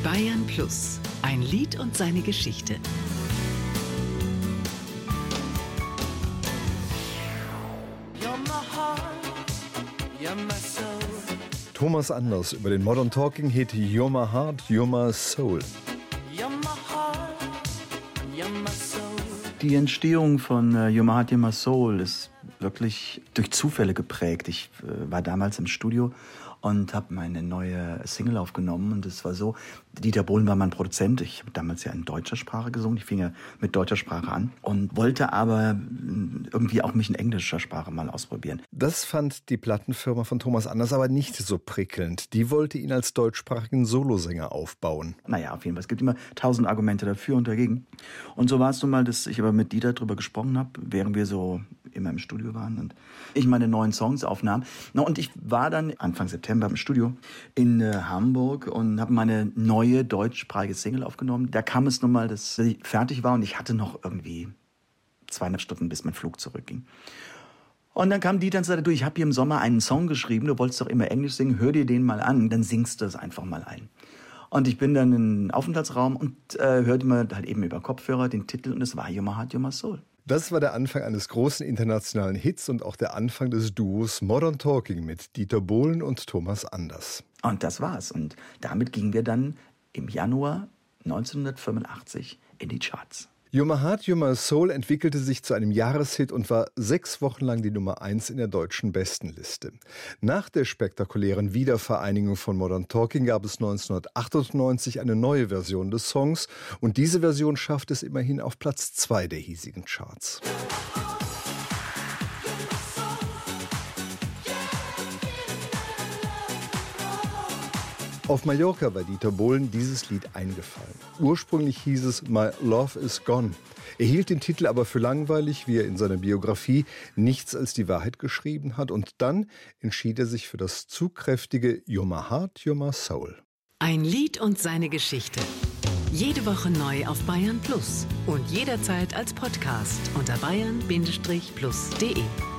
Bayern Plus, ein Lied und seine Geschichte. Thomas Anders über den Modern Talking Hit You're My Heart, You're My Soul. Die Entstehung von You're My Heart, You're My Soul ist wirklich durch Zufälle geprägt. Ich war damals im Studio und habe meine neue Single aufgenommen. Und es war so, Dieter Bohlen war mein Produzent. Ich habe damals ja in deutscher Sprache gesungen. Ich fing ja mit deutscher Sprache an und wollte aber irgendwie auch mich in englischer Sprache mal ausprobieren. Das fand die Plattenfirma von Thomas Anders aber nicht so prickelnd. Die wollte ihn als deutschsprachigen Solosänger aufbauen. Naja, auf jeden Fall. Es gibt immer 1000 Argumente dafür und dagegen. Und so war es nun mal, dass ich aber mit Dieter drüber gesprochen habe, während wir so immer im Studio waren und ich meine neuen Songs aufnahm. Und ich war dann Anfang September im Studio in Hamburg und habe meine neue deutschsprachige Single aufgenommen. Da kam es nun mal, dass sie fertig war und ich hatte noch irgendwie 2,5 Stunden, bis mein Flug zurückging. Und dann kam Dieter und sagte, du, ich habe hier im Sommer einen Song geschrieben, du wolltest doch immer Englisch singen, hör dir den mal an, dann singst du es einfach mal ein. Und ich bin dann in den Aufenthaltsraum und hörte mir halt eben über Kopfhörer den Titel und es war You're My Heart, You're My Soul. Das war der Anfang eines großen internationalen Hits und auch der Anfang des Duos Modern Talking mit Dieter Bohlen und Thomas Anders. Und das war's. Und damit gingen wir dann im Januar 1985 in die Charts. You're My Heart, You're My Soul entwickelte sich zu einem Jahreshit und war 6 Wochen lang die Nummer 1 in der deutschen Bestenliste. Nach der spektakulären Wiedervereinigung von Modern Talking gab es 1998 eine neue Version des Songs und diese Version schafft es immerhin auf Platz 2 der hiesigen Charts. Auf Mallorca war Dieter Bohlen dieses Lied eingefallen. Ursprünglich hieß es My Love Is Gone. Er hielt den Titel aber für langweilig, wie er in seiner Biografie nichts als die Wahrheit geschrieben hat. Und dann entschied er sich für das zugkräftige You're My Heart, You're My Soul. Ein Lied und seine Geschichte. Jede Woche neu auf Bayern Plus und jederzeit als Podcast unter bayern-plus.de.